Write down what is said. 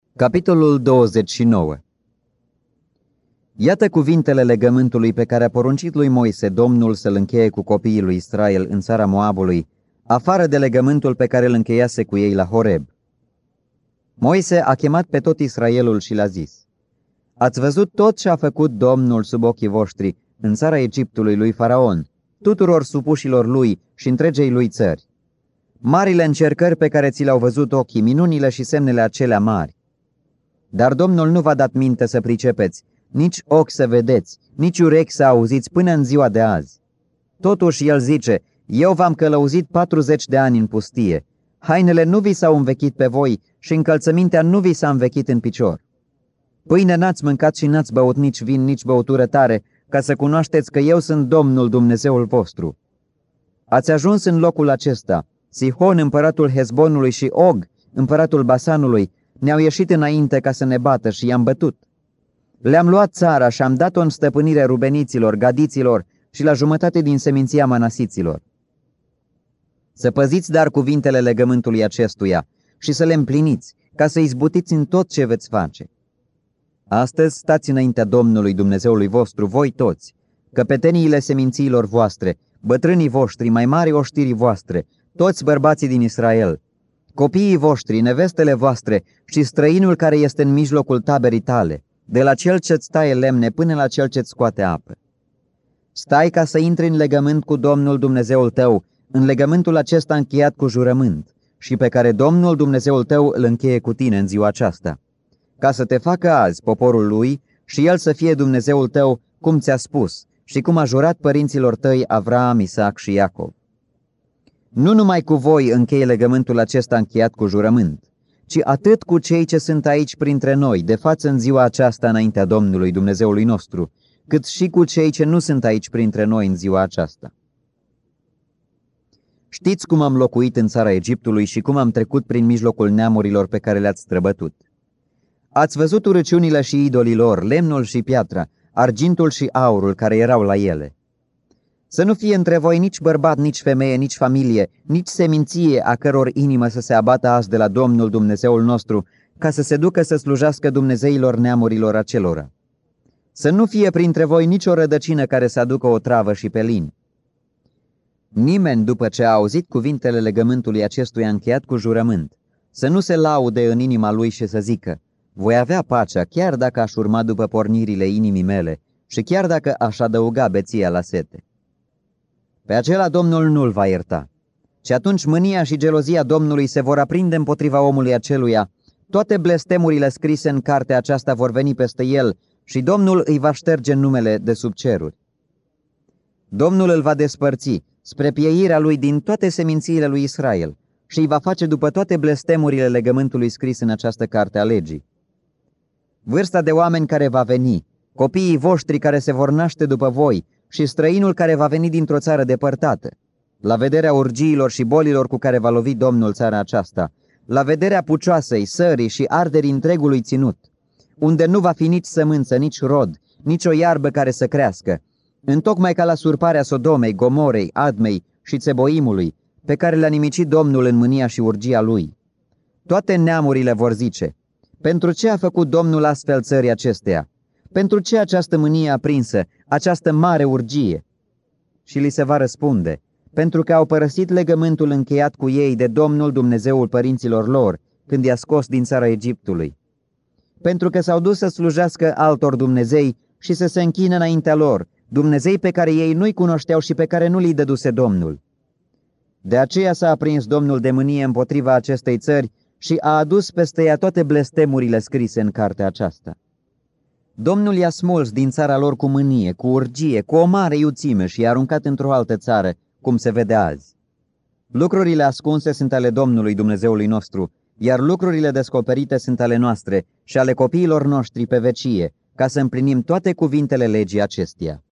Capitolul 29. Iată cuvintele legământului pe care a poruncit lui Moise Domnul să-l încheie cu copiii lui Israel în țara Moabului, afară de legământul pe care îl încheiase cu ei la Horeb. Moise a chemat pe tot Israelul și le-a zis: Ați văzut tot ce a făcut Domnul sub ochii voștri în țara Egiptului lui Faraon, tuturor supușilor lui și întregei lui țări. Marile încercări pe care ți le-au văzut ochii, minunile și semnele acelea mari. Dar Domnul nu v-a dat minte să pricepeți, nici ochi să vedeți, nici urechi să auziți până în ziua de azi. Totuși El zice: Eu v-am călăuzit 40 de ani în pustie. Hainele nu vi s-au învechit pe voi și încălțămintea nu vi s-a învechit în picior. Pâine n-ați mâncat și n-ați băut nici vin, nici băutură tare, ca să cunoașteți că eu sunt Domnul Dumnezeul vostru. Ați ajuns în locul acesta. Sihon, împăratul Hezbonului, și Og, împăratul Basanului, ne-au ieșit înainte ca să ne bată și i-am bătut. Le-am luat țara și am dat-o în stăpânire rubeniților, gadiților și la jumătate din seminția manasiților. Să păziți dar cuvintele legământului acestuia și să le împliniți, ca să izbutiți în tot ce veți face. Astăzi stați înaintea Domnului Dumnezeului vostru, voi toți, căpeteniile semințiilor voastre, bătrânii voștri, mai mari oștirii voastre, toți bărbații din Israel, copiii voștri, nevestele voastre și străinul care este în mijlocul taberii tale, de la cel ce-ți taie lemne până la cel ce-ți scoate apă. Stai ca să intri în legământ cu Domnul Dumnezeul tău, în legământul acesta încheiat cu jurământ, și pe care Domnul Dumnezeul tău îl încheie cu tine în ziua aceasta, ca să te facă azi poporul lui și el să fie Dumnezeul tău, cum ți-a spus și cum a jurat părinților tăi Avraam, Isaac și Iacov. Nu numai cu voi încheie legământul acesta încheiat cu jurământ, ci atât cu cei ce sunt aici printre noi, de față în ziua aceasta înaintea Domnului Dumnezeului nostru, cât și cu cei ce nu sunt aici printre noi în ziua aceasta. Știți cum am locuit în țara Egiptului și cum am trecut prin mijlocul neamurilor pe care le-ați străbătut. Ați văzut urăciunile și idolilor, lemnul și piatra, argintul și aurul care erau la ele. Să nu fie între voi nici bărbat, nici femeie, nici familie, nici seminție a căror inimă să se abată azi de la Domnul Dumnezeul nostru, ca să se ducă să slujească dumnezeilor neamurilor acelora. Să nu fie printre voi nicio rădăcină care să aducă o travă și pelin. Nimeni, după ce a auzit cuvintele legământului acestuia încheiat cu jurământ, să nu se laude în inima lui și să zică: voi avea pacea chiar dacă aș urma după pornirile inimii mele și chiar dacă aș adăuga beția la sete. Pe acela Domnul nu-l va ierta. Și atunci mânia și gelozia Domnului se vor aprinde împotriva omului aceluia, toate blestemurile scrise în cartea aceasta vor veni peste el și Domnul îi va șterge numele de sub ceruri. Domnul îl va despărți spre pieirea lui din toate semințiile lui Israel și îi va face după toate blestemurile legământului scris în această carte a legii. Vârsta de oameni care va veni, copiii voștri care se vor naște după voi și străinul care va veni dintr-o țară depărtată, la vederea urgiilor și bolilor cu care va lovi Domnul țara aceasta, la vederea pucioasei, sării și arderii întregului ținut, unde nu va fi nici sămânță, nici rod, nici o iarbă care să crească, întocmai ca la surparea Sodomei, Gomorei, Admei și Țeboimului, pe care le-a nimicit Domnul în mânia și urgia lui. Toate neamurile vor zice: pentru ce a făcut Domnul astfel țării acesteia? Pentru ce această mânie aprinsă, această mare urgie? Și li se va răspunde: pentru că au părăsit legământul încheiat cu ei de Domnul Dumnezeul părinților lor, când i-a scos din țara Egiptului. Pentru că s-au dus să slujească altor dumnezei și să se închină înaintea lor, dumnezei pe care ei nu-i cunoșteau și pe care nu li dăduse Domnul. De aceea s-a aprins Domnul de mânie împotriva acestei țări și a adus peste ea toate blestemurile scrise în cartea aceasta. Domnul i-a smuls din țara lor cu mânie, cu urgie, cu o mare iuțime și i-a aruncat într-o altă țară, cum se vede azi. Lucrurile ascunse sunt ale Domnului Dumnezeului nostru, iar lucrurile descoperite sunt ale noastre și ale copiilor noștri pe vecie, ca să împlinim toate cuvintele legii acesteia.